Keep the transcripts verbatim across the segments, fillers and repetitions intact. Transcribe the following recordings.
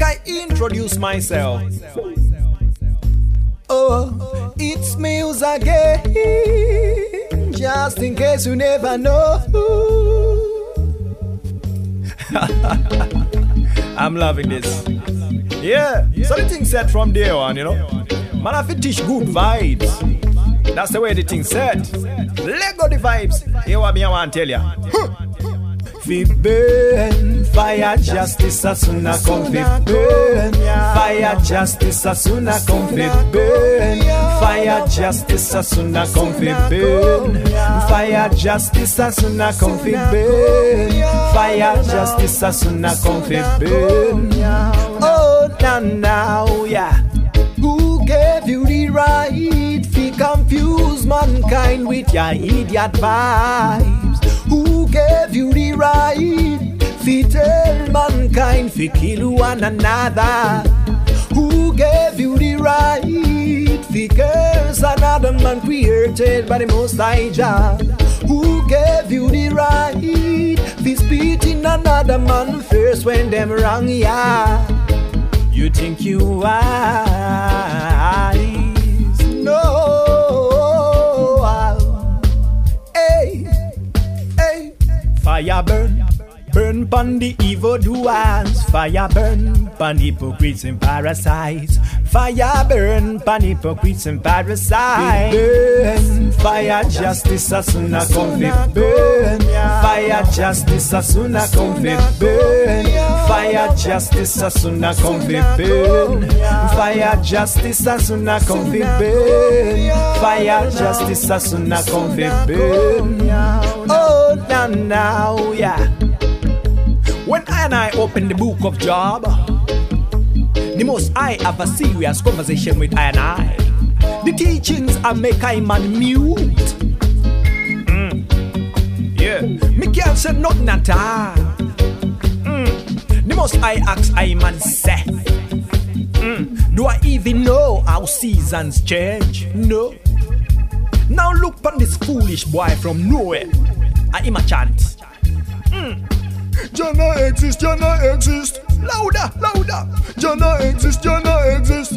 I introduce myself. Oh, it's Mills again, just in case you never know. I'm loving this. Yeah, so the thing said from day on, you know. Man, I fit teach good vibes. That's the way the thing said. Let go the vibes. Here what me I want to tell ya. Fi burn, fire justice as soon as come fi burn. Fire justice as soon as come fi burn. Fire justice as soon as come fi burn. Fire justice as soon as come fi burn. Fire justice as soon as come fi burn. Oh, now, now, yeah. Who gave you the right fi confuse mankind with your idiot vibes? Who gave you the right fi tell mankind fi kill one another? Who gave you the right fi curse another man created by the Most High Jah? Who gave you the right fi spit in another man first when them wrong, yeah? You think you wise? No. Hey, hey. Fire burn, burn pon the evil doers. Fire burn pon hypocrites and parasites. Fire burn pon hypocrites and parasites. Burn, fire justice as soon as come fi burn. Fire justice as soon as come fi burn. Fire justice as soon as come fi burn. Fire justice as soon as come fi burn. Fire justice as soon as come fi burn. Oh, now, now, yeah. When I and I open the book of Job, the Most I have a serious conversation with I and I. The teachings I make I man mute. Mm. Yeah, me can't say nothing at all. Mm. The Most I ask I man say. Mm. Do I even know how seasons change? No. Now look on this foolish boy from nowhere. I him a chant. Mm. Jana exist, Jana exist. Louder, louder. Jana exist, Jana exist.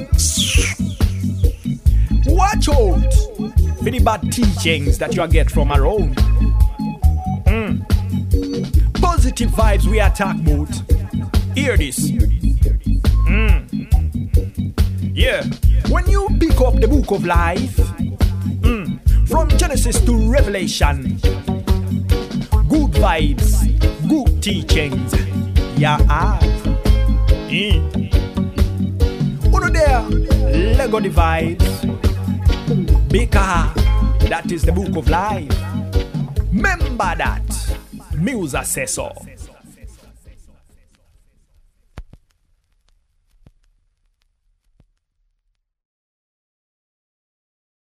Watch out for the bad teachings that you get from around. Mm. Positive vibes we attack about. Hear this. Mm. Yeah. When you pick up the book of life, mm, from Genesis to Revelation, good vibes, good teachings, yeah. Mm. Uno there, Lego the vibes, because that is the book of life. Remember that, Musa says so.